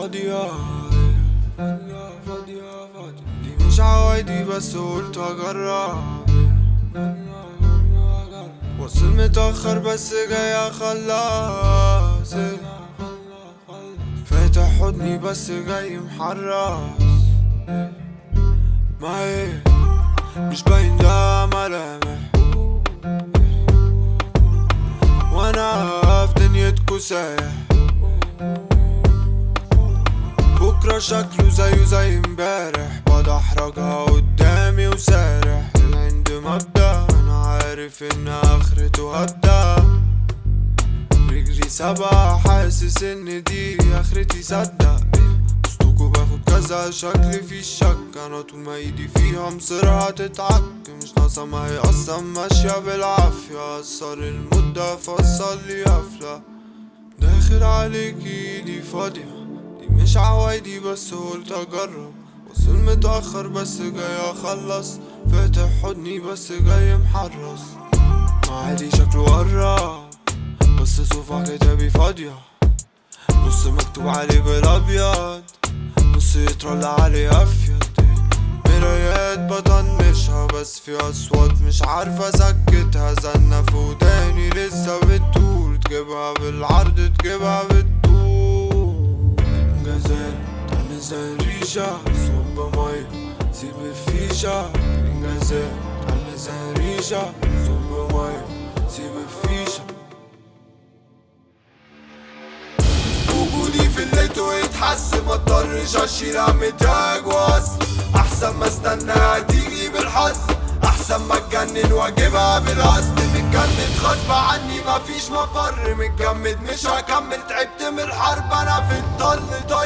فاضية فاضية دي مش عوايدي بس قلت اجرب. وصل متأخر بس جاي اخلص. فاتح حضني بس جاي محرص. ما ايه مش باين ده ملامح، وانا في دنيتكو سايح. بكرة شكله زيه زي امبارح، بدحرجها قدامي وسارح. العند مبدأ انا عارف ان اخرته هبدأ. رجلي سبعة حاسس ان دي اخرتي، صدق وسطكوا باخد كذا شكل في الشك. انا طول ما ايدي فيها مصيرها تتعك، مش ناقصة ما هي اصلا ماشية بالعافية. اثر المدة فصل لي قفلة، داخل عليك ايدي فاضية. دي مش عوايدي بس قلت اجرب. وصل متأخر بس جاي اخلص. فاتح حضني بس جاي محرص. معادي شكله قرب بس صفحة كتابي فاضية. نص مكتوب عليه بالابيض، نص يترول عليه افيض. مرايات بطنشها بس في اصوات مش عارفة اسكتها. زنة في وداني لسه بتقول، تجيبها بالعرض تجيبها بالطول. انجازات تعمل زي الريشة، صب مية سيب الفيشة. انجازات تعمل زي الريشة، صب مية سيب الفيشة. وجودي في الليتو يتحس، مضطرش اشيلها متاج واصل. احسن ما استنى تيجي بالحظ، احسن ما اتجنن واجيبها بالقصد. متجمد غصب عني مفيش مفر، متجمد مش هكمل تعبت من الحرب. انا في الضل